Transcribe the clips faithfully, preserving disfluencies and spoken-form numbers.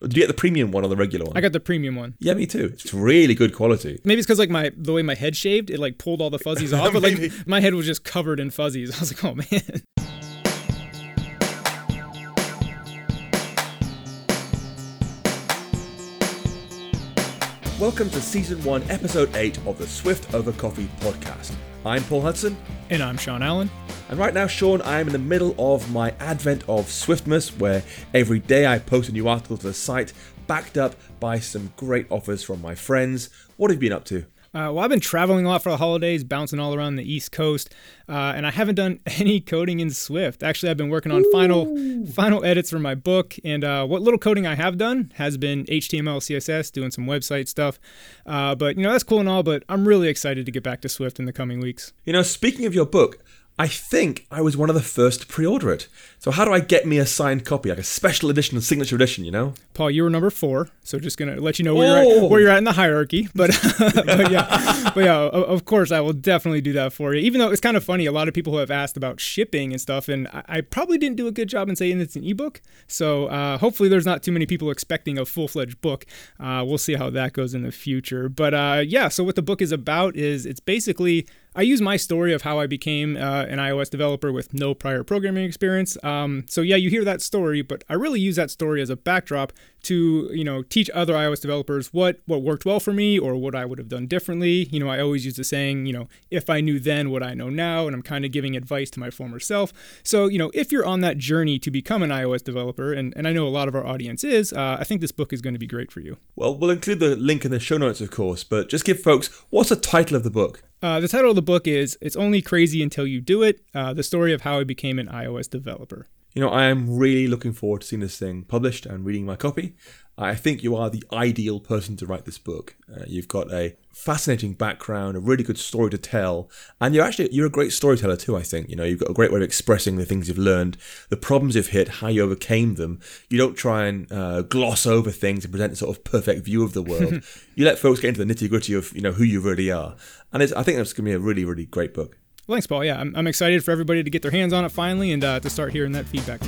Did you get the premium one or the regular one? I got the premium one. Yeah, me too. It's really good quality. Maybe it's because like my the way my head shaved, it like pulled all the fuzzies off. But like my head was just covered in fuzzies. I was like, oh man. Welcome to Season one, Episode eight of the Swift Over Coffee podcast. I'm Paul Hudson. And I'm Sean Allen. And right now, Sean, I am in the middle of my advent of Swiftmas, where every day I post a new article to the site, backed up by some great offers from my friends. What have you been up to? Uh, well, I've been traveling a lot for the holidays, bouncing all around the East Coast, uh, and I haven't done any coding in Swift. Actually, I've been working on Ooh. final final edits for my book, and uh, what little coding I have done has been H T M L, C S S, doing some website stuff. Uh, but, you know, that's cool and all, but I'm really excited to get back to Swift in the coming weeks. You know, speaking of your book, I think I was one of the first to pre-order it. So how do I get me a signed copy, like a special edition, a signature edition, you know? Paul, you were number four, so just going to let you know where, oh. you're at, where you're at in the hierarchy. But, but yeah, but yeah, of course, I will definitely do that for you. Even though it's kind of funny, a lot of people have asked about shipping and stuff, and I, I probably didn't do a good job in saying it's an ebook. So uh, hopefully there's not too many people expecting a full-fledged book. Uh, we'll see how that goes in the future. But uh, yeah, so what the book is about is it's basically... I use my story of how I became uh, an iOS developer with no prior programming experience. Um, so yeah, you hear that story, but I really use that story as a backdrop to, you know, teach other iOS developers what, what worked well for me or what I would have done differently. You know, I always use the saying, you know, if I knew then what I know now, and I'm kind of giving advice to my former self. So, you know, if you're on that journey to become an iOS developer, and, and I know a lot of our audience is, uh, I think this book is going to be great for you. Well, we'll include the link in the show notes, of course, but just give folks, what's the title of the book? Uh, the title of the book is It's Only Crazy Until You Do It, uh, the story of how I became an iOS developer. You know, I am really looking forward to seeing this thing published and reading my copy. I think you are the ideal person to write this book. Uh, you've got a fascinating background, a really good story to tell, and you're actually you're a great storyteller too, I think. You know, you've got a great way of expressing the things you've learned, the problems you've hit, how you overcame them. You don't try and uh, gloss over things and present a sort of perfect view of the world. You let folks get into the nitty-gritty of, you know, who you really are. And it's, I think that's going to be a really, really great book. Well, thanks, Paul. Yeah, I'm, I'm excited for everybody to get their hands on it finally and uh, to start hearing that feedback.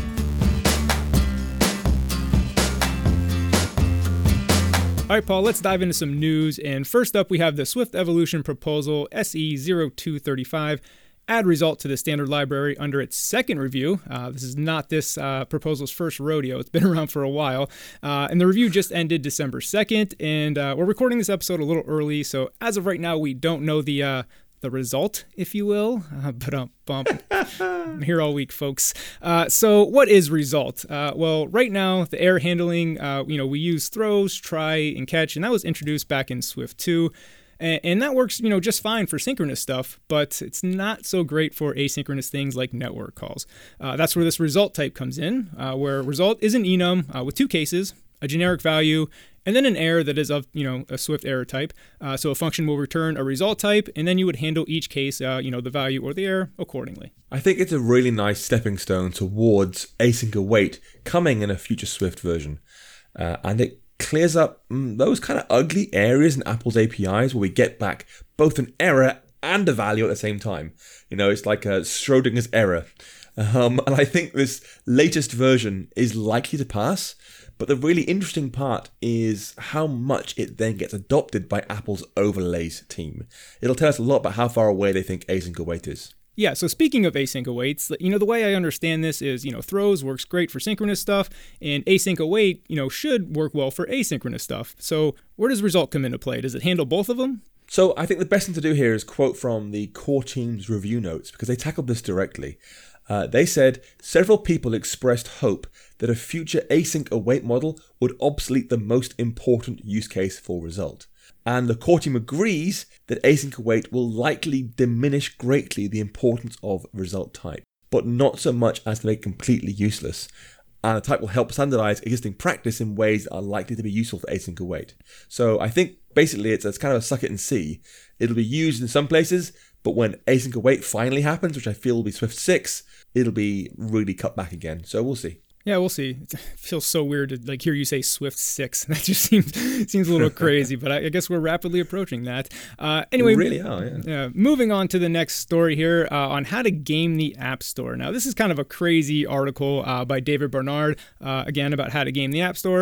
All right, Paul, let's dive into some news. And first up, we have the Swift Evolution Proposal S E zero two thirty-five. Add result to the standard library under its second review. Uh, this is not this uh, proposal's first rodeo. It's been around for a while. Uh, and the review just ended December second. And uh, we're recording this episode a little early. So as of right now, we don't know the... Uh, the result, if you will. Uh, but um, bump. I'm here all week, folks. Uh, so what is result? Uh, well, right now, the error handling, uh, you know, we use throws, try, and catch, and that was introduced back in Swift two. And, and that works, you know, just fine for synchronous stuff, but it's not so great for asynchronous things like network calls. Uh, that's where this result type comes in, uh, where result is an enum uh, with two cases, a generic value, and then an error that is of, you know, a Swift error type. Uh, so a function will return a result type, and then you would handle each case, uh, you know, the value or the error accordingly. I think it's a really nice stepping stone towards async await coming in a future Swift version. Uh, and it clears up mm, those kind of ugly areas in Apple's A P Is where we get back both an error and a value at the same time. You know, it's like a Schrodinger's error. Um, and I think this latest version is likely to pass. But the really interesting part is how much it then gets adopted by Apple's overlays team. It'll tell us a lot about how far away they think async await is. Yeah, so speaking of async awaits, you know, the way I understand this is, you know, throws works great for synchronous stuff, and async await, you know, should work well for asynchronous stuff. So where does result come into play? Does it handle both of them? So I think the best thing to do here is quote from the core team's review notes, because they tackled this directly. Uh, they said, several people expressed hope that a future async await model would obsolete the most important use case for result. And the core team agrees that async await will likely diminish greatly the importance of result type, but not so much as to make it completely useless. And the type will help standardize existing practice in ways that are likely to be useful for async await. So I think basically it's, it's kind of a suck it and see. It'll be used in some places, but when async await finally happens, which I feel will be Swift six, it'll be really cut back again. So we'll see. Yeah, we'll see. It feels so weird to like hear you say Swift six. That just seems seems a little crazy, but I, I guess we're rapidly approaching that. Uh, anyway, we really are, yeah. Uh, moving on to the next story here uh, on how to game the App Store. Now, this is kind of a crazy article uh, by David Barnard, uh, again, about how to game the App Store.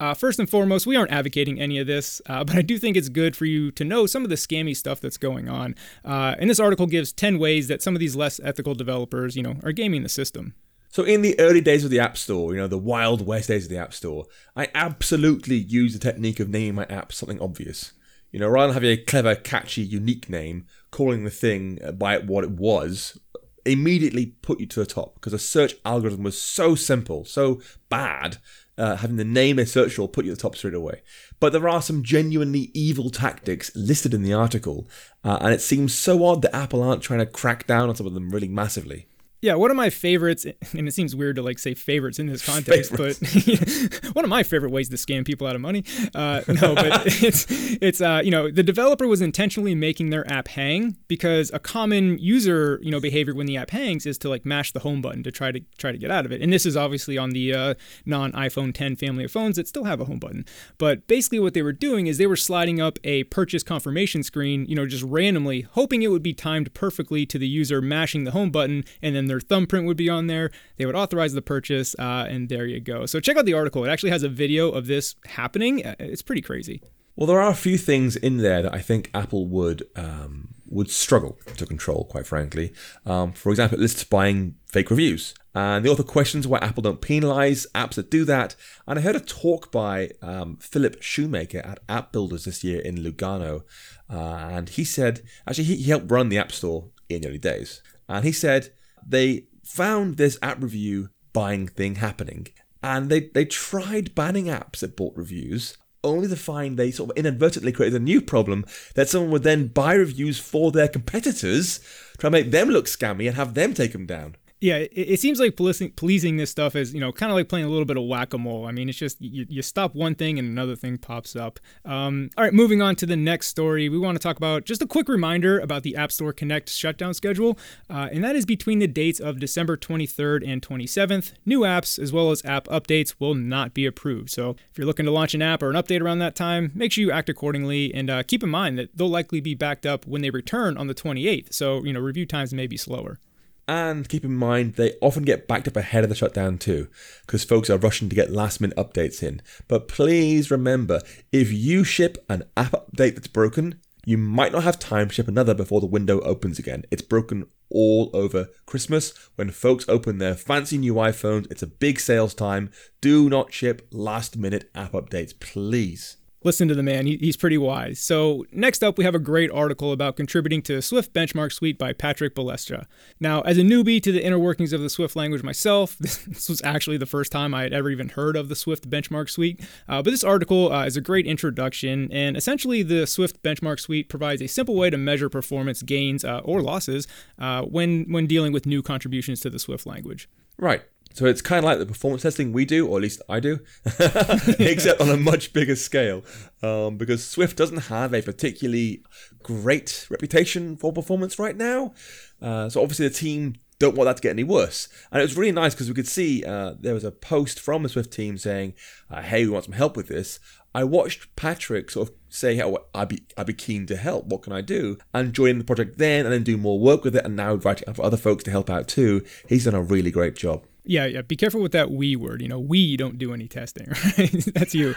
Uh, first and foremost, we aren't advocating any of this, uh, but I do think it's good for you to know some of the scammy stuff that's going on. Uh, and this article gives ten ways that some of these less ethical developers, you know, are gaming the system. So in the early days of the App Store, you know, the Wild West days of the App Store, I absolutely used the technique of naming my app something obvious. You know, rather than having a clever, catchy, unique name, calling the thing by what it was, immediately put you to the top because the search algorithm was so simple, so bad, uh, having the name a search will put you at the top straight away. But there are some genuinely evil tactics listed in the article, uh, and it seems so odd that Apple aren't trying to crack down on some of them really massively. Yeah, one of my favorites, and it seems weird to like say favorites in this context, favorites. But one of my favorite ways to scam people out of money. Uh, no, but it's it's uh, you know, the developer was intentionally making their app hang because a common user you know behavior when the app hangs is to like mash the home button to try to try to get out of it. And this is obviously on the uh, non-iPhone ten family of phones that still have a home button. But basically, what they were doing is they were sliding up a purchase confirmation screen, you know, just randomly, hoping it would be timed perfectly to the user mashing the home button, and then their thumbprint would be on there. They would authorize the purchase, uh, and there you go. So check out the article. It actually has a video of this happening. It's pretty crazy. Well, there are a few things in there that I think Apple would um, would struggle to control, quite frankly. Um, for example, it lists buying fake reviews. And the author questions why Apple don't penalize apps that do that. And I heard a talk by um, Philip Shoemaker at App Builders this year in Lugano. Uh, and he said, actually, he, he helped run the App Store in the early days. And he said, they found this app review buying thing happening, and they, they tried banning apps that bought reviews, only to find they sort of inadvertently created a new problem that someone would then buy reviews for their competitors, try to make them look scammy and have them take them down. Yeah, it, it seems like policing, policing this stuff is, you know, kind of like playing a little bit of whack-a-mole. I mean, it's just you, you stop one thing and another thing pops up. Um, all right, moving on to the next story, we want to talk about just a quick reminder about the App Store Connect shutdown schedule, uh, and that is between the dates of December twenty-third and twenty-seventh. New apps as well as app updates will not be approved. So if you're looking to launch an app or an update around that time, make sure you act accordingly, and uh, keep in mind that they'll likely be backed up when they return on the twenty-eighth. So, you know, review times may be slower. And keep in mind, they often get backed up ahead of the shutdown too, because folks are rushing to get last-minute updates in. But please remember, if you ship an app update that's broken, you might not have time to ship another before the window opens again. It's broken all over Christmas. When folks open their fancy new iPhones, it's a big sales time. Do not ship last-minute app updates, please. Listen to the man, he, he's pretty wise. So next up, we have a great article about contributing to Swift Benchmark Suite by Patrick Balestra. Now, as a newbie to the inner workings of the Swift language myself, this was actually the first time I had ever even heard of the Swift Benchmark Suite. Uh, but this article uh, is a great introduction, and essentially the Swift Benchmark Suite provides a simple way to measure performance gains uh, or losses uh, when, when dealing with new contributions to the Swift language. Right. So it's kind of like the performance testing we do, or at least I do, except on a much bigger scale, um, because Swift doesn't have a particularly great reputation for performance right now. Uh, so obviously the team don't want that to get any worse. And it was really nice because we could see uh, there was a post from the Swift team saying, uh, hey, we want some help with this. I watched Patrick sort of say, oh, I'd be, I'd be keen to help. What can I do? And join the project then, and then do more work with it, and now inviting up other folks to help out too. He's done a really great job. Yeah, yeah. Be careful with that we word. You know, we don't do any testing, right? That's you.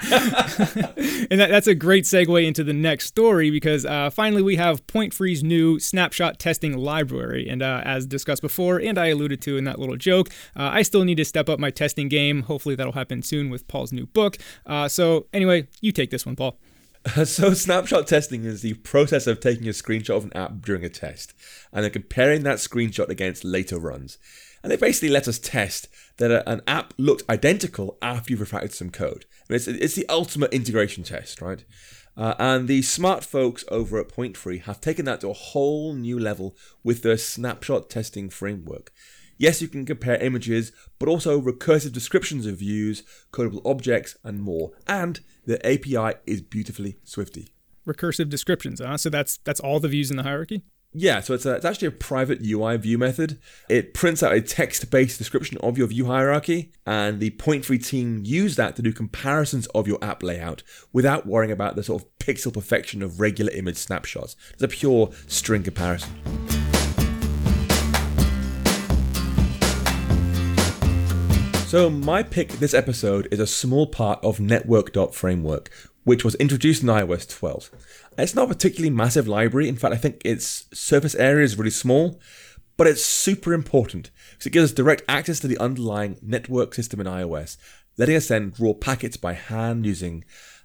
And that, that's a great segue into the next story because uh, finally we have Point-Free's new snapshot testing library. And uh, as discussed before, and I alluded to in that little joke, uh, I still need to step up my testing game. Hopefully that'll happen soon with Paul's new book. Uh, so anyway, you take this one, Paul. So snapshot testing is the process of taking a screenshot of an app during a test and then comparing that screenshot against later runs. And it basically lets us test that a, an app looked identical after you've refactored some code. I mean, it's, it's the ultimate integration test, right? Uh, and the smart folks over at Point-Free have taken that to a whole new level with their snapshot testing framework. Yes, you can compare images, but also recursive descriptions of views, codable objects, and more. And the A P I is beautifully Swifty. Recursive descriptions, huh? So that's that's all the views in the hierarchy? Yeah, so it's, a, it's actually a private U I view method. It prints out a text-based description of your view hierarchy, and the Point-Free team use that to do comparisons of your app layout without worrying about the sort of pixel perfection of regular image snapshots. It's a pure string comparison. So my pick this episode is a small part of Network.Framework, which was introduced in i O S twelve. It's not a particularly massive library. In fact, I think its surface area is really small, but it's super important because it gives us direct access to the underlying network system in iOS, letting us then draw packets by hand using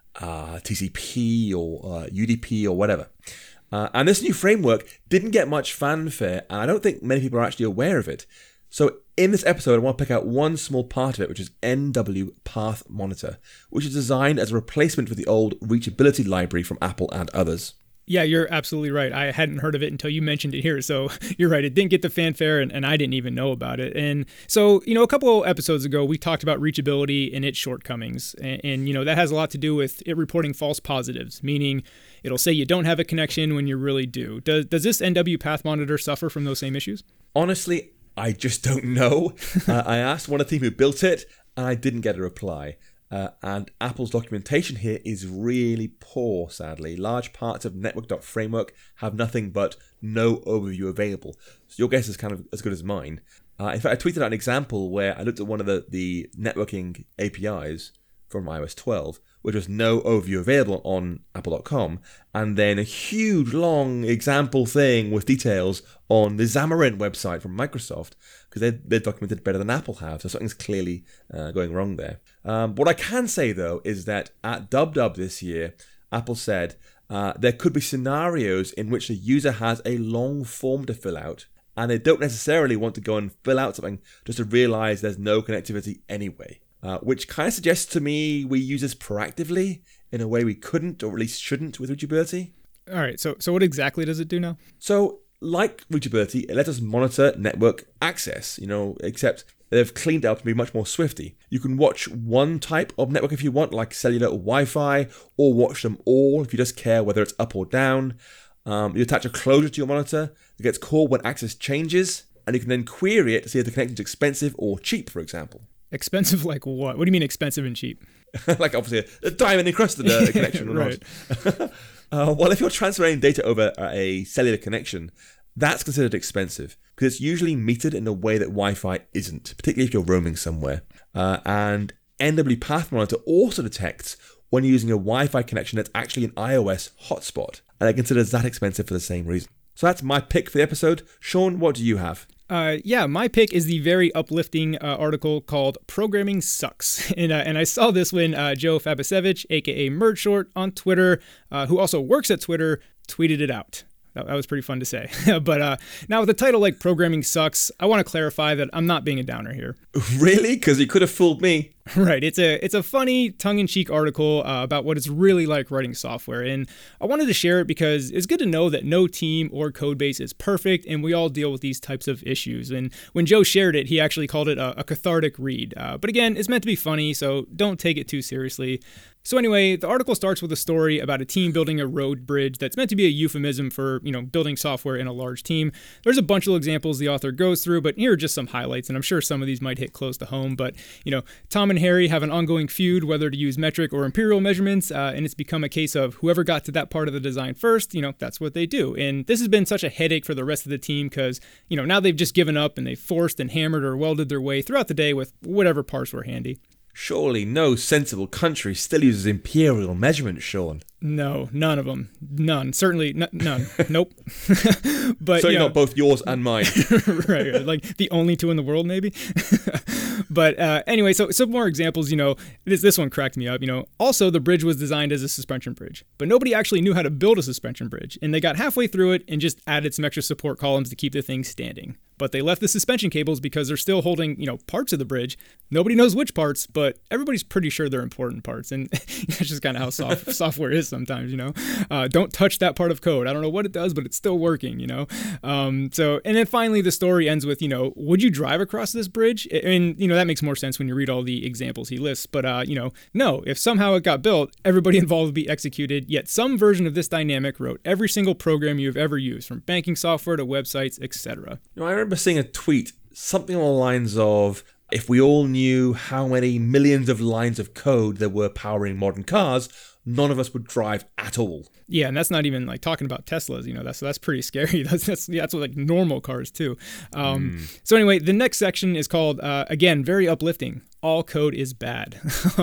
uh, T C P or uh, U D P or whatever. Uh, and this new framework didn't get much fanfare, and I don't think many people are actually aware of it. So in this episode, I want to pick out one small part of it, which is N W Path Monitor, which is designed as a replacement for the old reachability library from Apple and others. Yeah, you're absolutely right. I hadn't heard of it until you mentioned it here. So you're right. It didn't get the fanfare, and, and I didn't even know about it. And so, you know, a couple episodes ago, we talked about reachability and its shortcomings. And, and, you know, that has a lot to do with it reporting false positives, meaning it'll say you don't have a connection when you really do. Does, does this N W Path Monitor suffer from those same issues? Honestly, I just don't know. uh, I asked one of the team who built it, and I didn't get a reply. Uh, and Apple's documentation here is really poor, sadly. Large parts of Network.Framework have nothing but no overview available. So your guess is kind of as good as mine. Uh, in fact, I tweeted out an example where I looked at one of the, the networking A P Is from i O S twelve, which was no overview available on apple dot com, and then a huge, long example thing with details on the Xamarin website from Microsoft, because they're, they're documented better than Apple have, so something's clearly uh, going wrong there. Um, what I can say, though, is that at DubDub this year, Apple said uh, there could be scenarios in which the user has a long form to fill out, and they don't necessarily want to go and fill out something just to realize there's no connectivity anyway. Uh, which kind of suggests to me we use this proactively in a way we couldn't, or at least shouldn't, with reachability. All right, so so what exactly does it do now? So, like reachability, it lets us monitor network access, you know, except they've cleaned it up to be much more swifty. You can watch one type of network if you want, like cellular or Wi-Fi, or watch them all if you just care whether it's up or down. Um, you attach a closure to your monitor that gets called when access changes, and you can then query it to see if the connection is expensive or cheap, for example. Expensive like what? What do you mean expensive and cheap? Like obviously a diamond encrusted uh, connection or right. not. uh, well, if you're transferring data over a cellular connection, that's considered expensive because it's usually metered in a way that Wi-Fi isn't, particularly if you're roaming somewhere. Uh, and N W Path Monitor also detects when you're using a Wi-Fi connection that's actually an iOS hotspot, and it considers that expensive for the same reason. So that's my pick for the episode. Sean, what do you have? Uh, yeah, my pick is the very uplifting uh, article called Programming Sucks. And, uh, and I saw this when uh, Joe Fabisevich, a k a. Merdshort, on Twitter, uh, who also works at Twitter, tweeted it out. That, that was pretty fun to say. But uh, now with a title like Programming Sucks, I want to clarify that I'm not being a downer here. Really? Because you could have fooled me. Right. It's a it's a funny, tongue-in-cheek article uh, about what it's really like writing software. And I wanted to share it because it's good to know that no team or code base is perfect, and we all deal with these types of issues. And when Joe shared it, he actually called it a, a cathartic read. Uh, but again, it's meant to be funny, so don't take it too seriously. So anyway, the article starts with a story about a team building a road bridge that's meant to be a euphemism for, you know, building software in a large team. There's a bunch of examples the author goes through, but here are just some highlights, and I'm sure some of these might hit close to home. But, you know, Tom and Harry have an ongoing feud whether to use metric or imperial measurements, uh, and it's become a case of whoever got to that part of the design first, you know, that's what they do. And this has been such a headache for the rest of the team because, you know, now they've just given up and they've forced and hammered or welded their way throughout the day with whatever parts were handy. Surely no sensible country still uses imperial measurements, Sean. No, none of them. None. Certainly n- none. Nope. But Certainly you know, not both yours and mine. right, right. Like the only two in the world, maybe. But uh, anyway, so some more examples, you know, this, this one cracked me up, you know. Also, the bridge was designed as a suspension bridge, but nobody actually knew how to build a suspension bridge. And they got halfway through it and just added some extra support columns to keep the thing standing. But they left the suspension cables because they're still holding, you know, parts of the bridge. Nobody knows which parts, but everybody's pretty sure they're important parts. And that's just kind of how soft, software is sometimes, you know. Uh, don't touch that part of code. I don't know what it does, but it's still working, you know. Um, so, and then finally the story ends with, you know, would you drive across this bridge? And, you know, that makes more sense when you read all the examples he lists. But, uh, you know, no, if somehow it got built, everybody involved would be executed. Yet some version of this dynamic wrote every single program you've ever used, from banking software to websites, et cetera. You know, I remember seeing a tweet, something along the lines of, if we all knew how many millions of lines of code there were powering modern cars, none of us would drive at all. Yeah, and that's not even like talking about Teslas. You know, that's that's pretty scary. That's that's yeah, that's what, like normal cars too. Um, mm. So anyway, the next section is called uh, again very uplifting. All code is bad.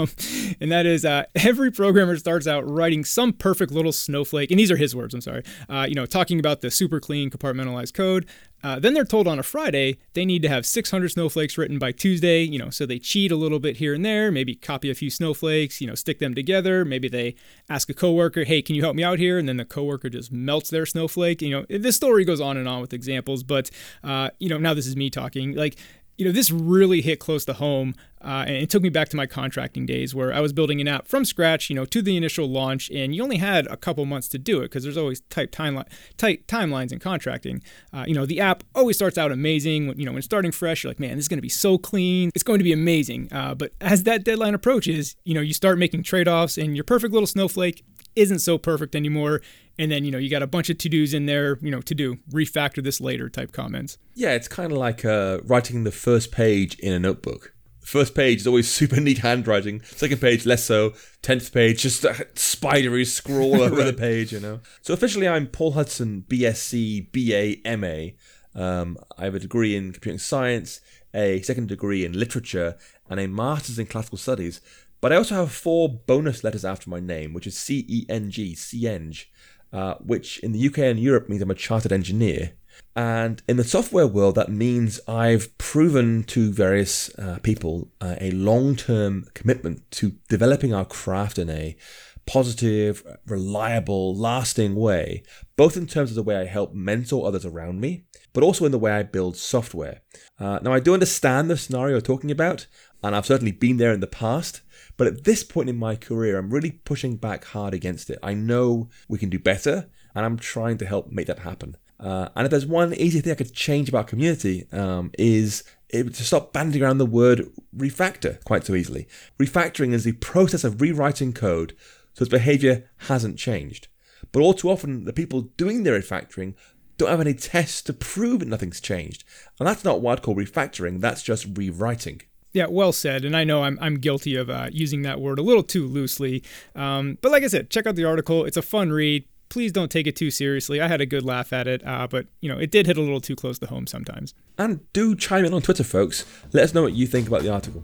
And that is uh, every programmer starts out writing some perfect little snowflake. And these are his words, I'm sorry. Uh, you know, talking about the super clean compartmentalized code. Uh, then they're told on a Friday they need to have six hundred snowflakes written by Tuesday. You know, so they cheat a little bit here and there, maybe copy a few snowflakes, you know, stick them together. Maybe they ask a coworker, hey, can you help me out here? And then the coworker just melts their snowflake. You know, this story goes on and on with examples. But, uh, you know, now this is me talking. Like, you know, this really hit close to home, uh, and it took me back to my contracting days where I was building an app from scratch, you know, to the initial launch, and you only had a couple months to do it because there's always tight timeline, tight timelines in contracting. Uh, you know, the app always starts out amazing. When, you know, when starting fresh, you're like, man, this is going to be so clean. It's going to be amazing. Uh, but as that deadline approaches, you know, you start making trade-offs, and your perfect little snowflake isn't so perfect anymore. And then, you know, you got a bunch of to-dos in there, you know, to do, refactor this later type comments. Yeah, it's kind of like uh, writing the first page in a notebook. The first page is always super neat handwriting. Second page, less so. Tenth page, just a spidery scroll over the page, you know. So officially, I'm Paul Hudson, B S c, B A, M A. Um, I have a degree in computing science, a second degree in literature, and a master's in classical studies. But I also have four bonus letters after my name, which is C E N G, C-Eng. Uh, which in the U K and Europe means I'm a chartered engineer. And in the software world, that means I've proven to various uh, people uh, a long-term commitment to developing our craft in a positive, reliable, lasting way, both in terms of the way I help mentor others around me, but also in the way I build software. Uh, now, I do understand the scenario you're talking about, and I've certainly been there in the past. But at this point in my career, I'm really pushing back hard against it. I know we can do better, and I'm trying to help make that happen. Uh, and if there's one easy thing I could change about community, um, is it, to stop banding around the word refactor quite so easily. Refactoring is the process of rewriting code so its behavior hasn't changed. But all too often, the people doing the refactoring don't have any tests to prove that nothing's changed. And that's not what I'd call refactoring, that's just rewriting. Yeah, well said. And I know I'm I'm guilty of uh, using that word a little too loosely. Um, but like I said, check out the article. It's a fun read. Please don't take it too seriously. I had a good laugh at it, uh, but you know, it did hit a little too close to home sometimes. And do chime in on Twitter, folks. Let us know what you think about the article.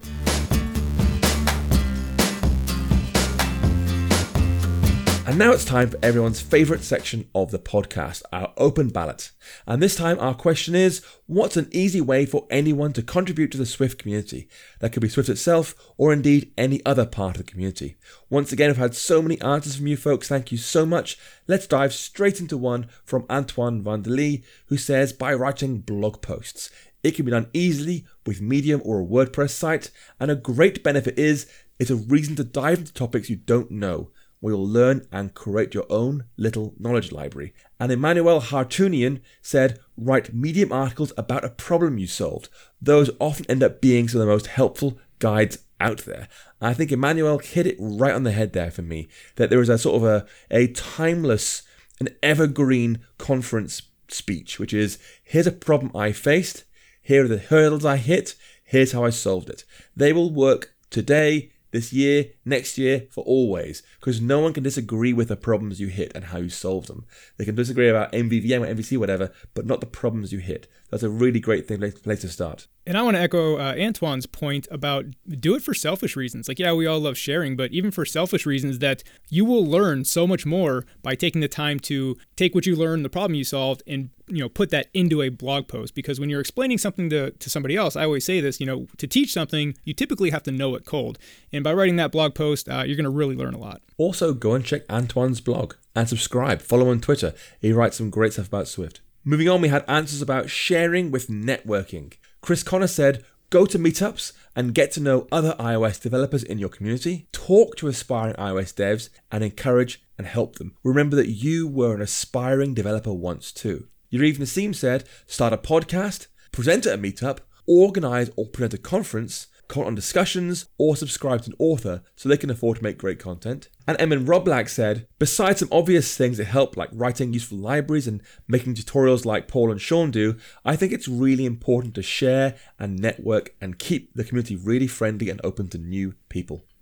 And now it's time for everyone's favourite section of the podcast, our open ballot. And this time our question is, what's an easy way for anyone to contribute to the Swift community? That could be Swift itself, or indeed any other part of the community. Once again, I've had so many answers from you folks, thank you so much. Let's dive straight into one from Antoine van der Lee, who says, by writing blog posts. It can be done easily with Medium or a WordPress site, and a great benefit is, it's a reason to dive into topics you don't know, where you'll learn and create your own little knowledge library. And Emmanuel Hartunian said, write Medium articles about a problem you solved. Those often end up being some of the most helpful guides out there. And I think Emmanuel hit it right on the head there for me, that there is a sort of a, a timeless, an evergreen conference speech, which is, here's a problem I faced, here are the hurdles I hit, here's how I solved it. They will work today, this year, next year, for always, because no one can disagree with the problems you hit and how you solve them. They can disagree about M V V M or M V C, whatever, but not the problems you hit. That's a really great thing, place to start. And I want to echo uh, Antoine's point about do it for selfish reasons. Like, yeah, we all love sharing, but even for selfish reasons, that you will learn so much more by taking the time to take what you learned, the problem you solved, and you know, put that into a blog post. Because when you're explaining something to, to somebody else, I always say this, you know, to teach something, you typically have to know it cold. And by writing that blog post, uh, you're going to really learn a lot. Also, go and check Antoine's blog and subscribe. Follow on Twitter. He writes some great stuff about Swift. Moving on, we had answers about sharing with networking. Chris Connor said, go to meetups and get to know other iOS developers in your community. Talk to aspiring iOS devs and encourage and help them. Remember that you were an aspiring developer once too. Yariv Nassim said, start a podcast, present at a meetup, organize or present a conference, comment on discussions, or subscribe to an author so they can afford to make great content. And Emin Roblak said, besides some obvious things that help like writing useful libraries and making tutorials like Paul and Sean do, I think it's really important to share and network and keep the community really friendly and open to new people.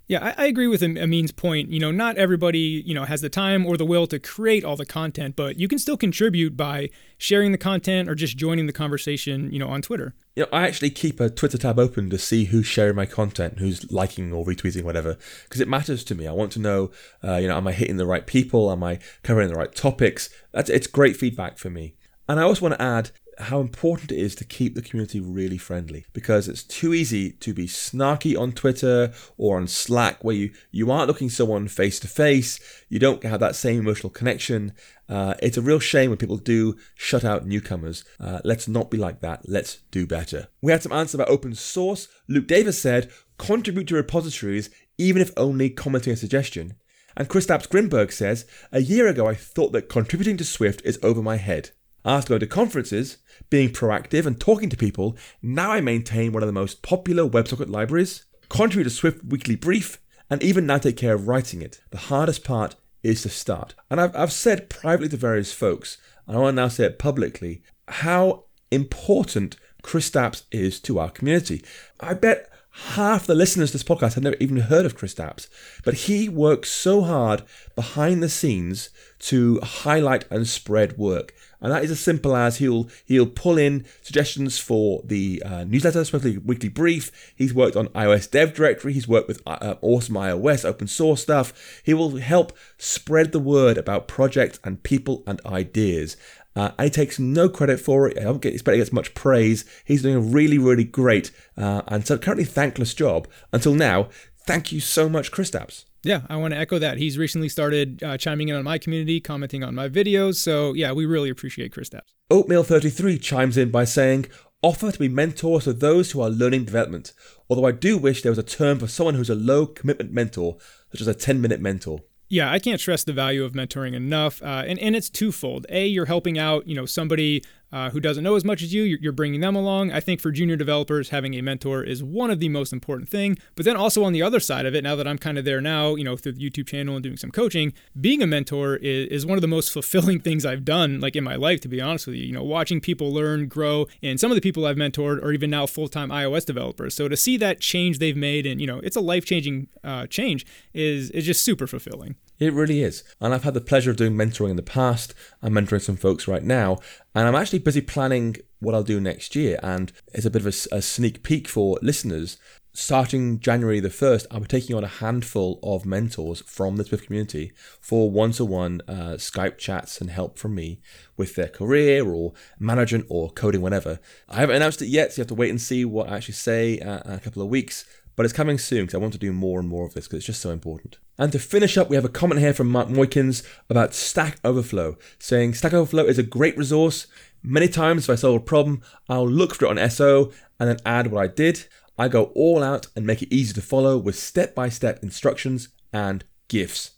Yeah, I, I agree with Amin's point. You know, not everybody, you know, has the time or the will to create all the content, but you can still contribute by sharing the content or just joining the conversation, you know, on Twitter. You know, I actually keep a Twitter tab open to see who's sharing my content, who's liking or retweeting, whatever, because it matters to me. I want to know, uh, you know, am I hitting the right people? Am I covering the right topics? That's, it's great feedback for me. And I also want to add how important it is to keep the community really friendly, because it's too easy to be snarky on Twitter or on Slack where you, you aren't looking someone face to face, you don't have that same emotional connection. Uh, it's a real shame when people do shut out newcomers. Uh, let's not be like that. Let's do better. We had some answers about open source. Luke Davis said, contribute to repositories, even if only commenting a suggestion. And Kristaps Grimberg says, a year ago I thought that contributing to Swift is over my head. After going to conferences, being proactive and talking to people, now I maintain one of the most popular WebSocket libraries, contribute to Swift Weekly Brief, and even now take care of writing it. The hardest part is to start. And I've, I've said privately to various folks, and I want to now say it publicly, how important Kristaps is to our community. I bet half the listeners to this podcast have never even heard of Kristaps, but he works so hard behind the scenes to highlight and spread work. And that is as simple as he'll he'll pull in suggestions for the uh, newsletter, especially Weekly Brief. He's worked on iOS Dev Directory. He's worked with uh, awesome iOS, open source stuff. He will help spread the word about projects and people and ideas. Uh, and he takes no credit for it. I don't get, expect he gets much praise. He's doing a really, really great uh, and so currently thankless job until now. Thank you so much, Kristaps. Yeah, I want to echo that. He's recently started uh, chiming in on my community, commenting on my videos. So yeah, we really appreciate Kristaps. Oatmeal thirty-three chimes in by saying, offer to be mentors to those who are learning development. Although I do wish there was a term for someone who's a low commitment mentor, such as a ten minute mentor. Yeah, I can't stress the value of mentoring enough. Uh, and, and it's twofold. A, you're helping out, you know, somebody uh, who doesn't know as much as you. You're, you're bringing them along. I think for junior developers, having a mentor is one of the most important thing. But then also on the other side of it, now that I'm kind of there now, you know, through the YouTube channel and doing some coaching, being a mentor is, is one of the most fulfilling things I've done, like in my life, to be honest with you. You know, watching people learn, grow, and some of the people I've mentored are even now full-time iOS developers. So to see that change they've made, and, you know, it's a life-changing uh, change, is is just super fulfilling. It really is. And I've had the pleasure of doing mentoring in the past. I'm mentoring some folks right now. And I'm actually busy planning what I'll do next year. And it's a bit of a, a sneak peek for listeners. Starting January the first, I'll be taking on a handful of mentors from the Swift community for one-to-one uh, Skype chats and help from me with their career or management or coding, whatever. I haven't announced it yet, so you have to wait and see what I actually say uh, in a couple of weeks. But it's coming soon because I want to do more and more of this because it's just so important. And to finish up, we have a comment here from Mark Moykins about Stack Overflow, saying Stack Overflow is a great resource. Many times if I solve a problem, I'll look for it on S O and then add what I did. I go all out and make it easy to follow with step-by-step instructions and GIFs.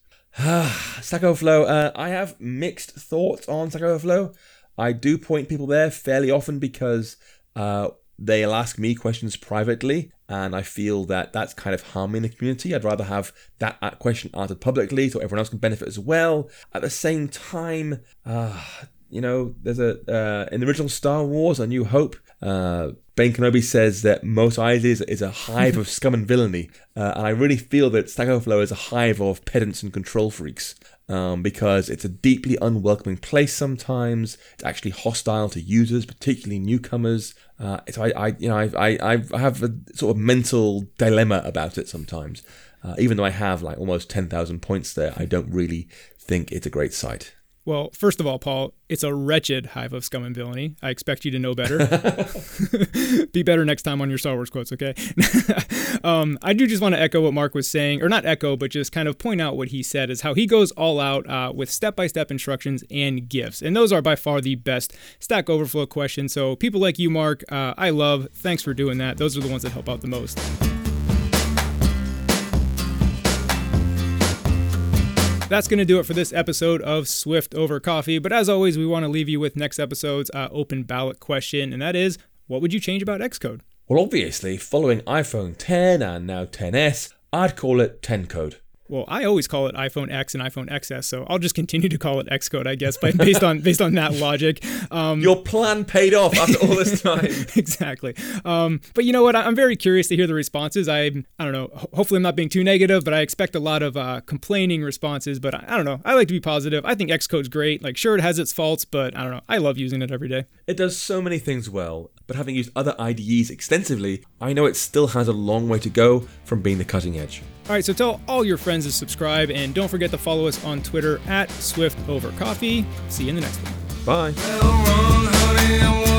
Stack Overflow, uh, I have mixed thoughts on Stack Overflow. I do point people there fairly often because uh, they'll ask me questions privately, and I feel that that's kind of harming the community. I'd rather have that question answered publicly so everyone else can benefit as well. At the same time, uh, you know, there's a uh, in the original Star Wars, A New Hope, uh, Ben Kenobi says that Mos Eisley is, is a hive of scum and villainy, uh, and I really feel that Stack Overflow is a hive of pedants and control freaks. Um, because it's a deeply unwelcoming place sometimes. It's actually hostile to users, particularly newcomers. Uh, so I, I, you know, I, I, I have a sort of mental dilemma about it sometimes. Uh, even though I have like almost ten thousand points there, I don't really think it's a great site. Well, first of all, Paul, it's a wretched hive of scum and villainy. I expect you to know better. Be better next time on your Star Wars quotes, okay? um, I do just want to echo what Mark was saying, or not echo, but just kind of point out what he said, is how he goes all out uh, with step-by-step instructions and GIFs. And those are by far the best Stack Overflow questions. So people like you, Mark, uh, I love. Thanks for doing that. Those are the ones that help out the most. That's going to do it for this episode of Swift Over Coffee. But as always, we want to leave you with next episode's uh, open ballot question, and that is, what would you change about Xcode? Well, obviously, following iPhone ten and now ten S, I'd call it ten code. Well, I always call it iPhone X and iPhone X S, so I'll just continue to call it Xcode, I guess, by, based on based on that logic. Um, Your plan paid off after all this time. Exactly. Um, but you know what? I'm very curious to hear the responses. I I don't know. Hopefully, I'm not being too negative, but I expect a lot of uh, complaining responses. But I, I don't know. I like to be positive. I think Xcode's great. Like, sure, it has its faults, but I don't know. I love using it every day. It does so many things well. But having used other I D Es extensively, I know it still has a long way to go from being the cutting edge. All right, so tell all your friends to subscribe, and don't forget to follow us on Twitter at Swift Over Coffee. See you in the next one. Bye.